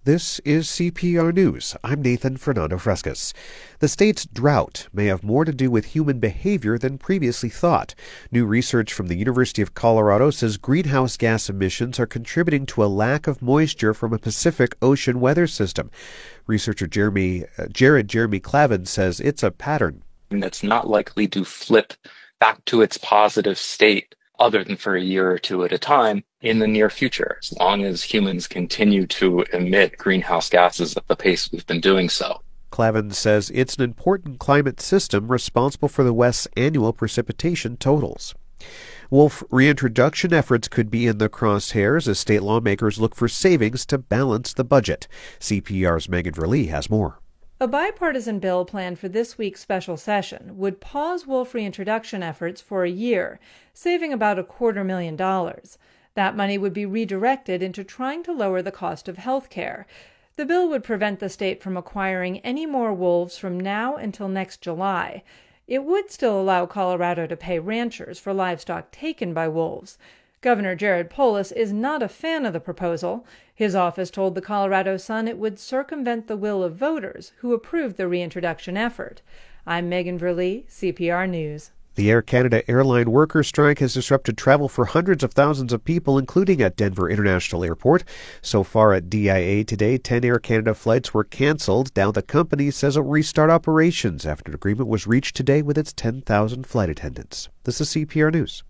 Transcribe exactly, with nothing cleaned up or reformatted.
This is C P R News. I'm Nathan Fernando Frescas. The state's drought may have more to do with human behavior than previously thought. New research from the University of Colorado says greenhouse gas emissions are contributing to a lack of moisture from a Pacific Ocean weather system. Researcher Jeremy, uh, Jared Jeremy Clavin says it's a pattern. And it's not likely to flip back to its positive state other than for a year or two at a time in the near future, as long as humans continue to emit greenhouse gases at the pace we've been doing so. Clavin says it's an important climate system responsible for the West's annual precipitation totals. Wolf reintroduction efforts could be in the crosshairs as state lawmakers look for savings to balance the budget. C P R's Megan Verlee has more. A bipartisan bill planned for this week's special session would pause wolf reintroduction efforts for a year, saving about a quarter million dollars. That money would be redirected into trying to lower the cost of health care. The bill would prevent the state from acquiring any more wolves from now until next July. It would still allow Colorado to pay ranchers for livestock taken by wolves. Governor Jared Polis is not a fan of the proposal. His office told the Colorado Sun it would circumvent the will of voters who approved the reintroduction effort. I'm Megan Verlee, C P R News. The Air Canada airline worker strike has disrupted travel for hundreds of thousands of people, including at Denver International Airport. So far at D I A today, ten Air Canada flights were canceled. Now the company says it will restart operations after an agreement was reached today with its ten thousand flight attendants. This is C P R News.